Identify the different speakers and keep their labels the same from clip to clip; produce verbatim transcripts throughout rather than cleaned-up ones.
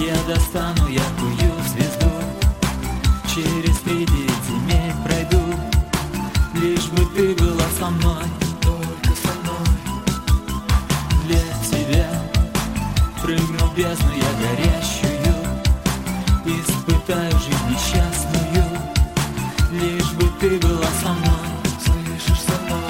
Speaker 1: Я достану яркую звезду, через тридевять земель пройду, лишь бы ты была со мной, только со мной. Для тебя прыгну в бездну я горящую, испытаю жизнь несчастную, лишь бы ты была со мной, слышишь, со мной.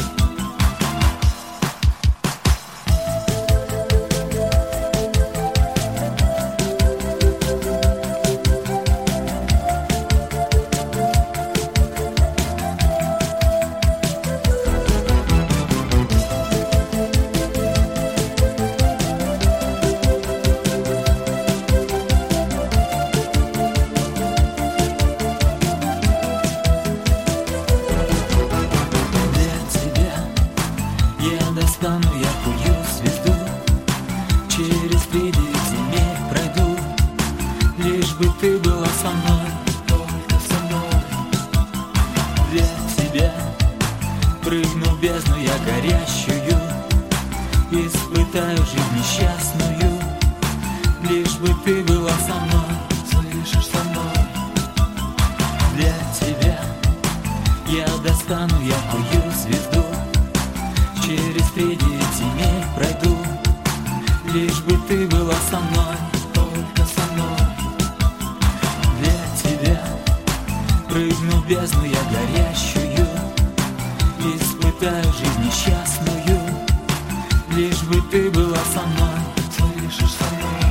Speaker 1: Достану яркую звезду, через тридевять земель пройду, лишь бы ты была со мной, только со мной. Для тебя прыгну в бездну я горящую, испытаю жизнь несчастную, лишь бы ты была со мной, слышишь, со мной. Для тебя я достану яркую звезду, через тридевять земель пройду, лишь бы ты была со мной, только со мной. Для тебя прыгну в бездну я горящую, испытаю жизнь несчастную, лишь бы ты была со мной, слышишь, со мной.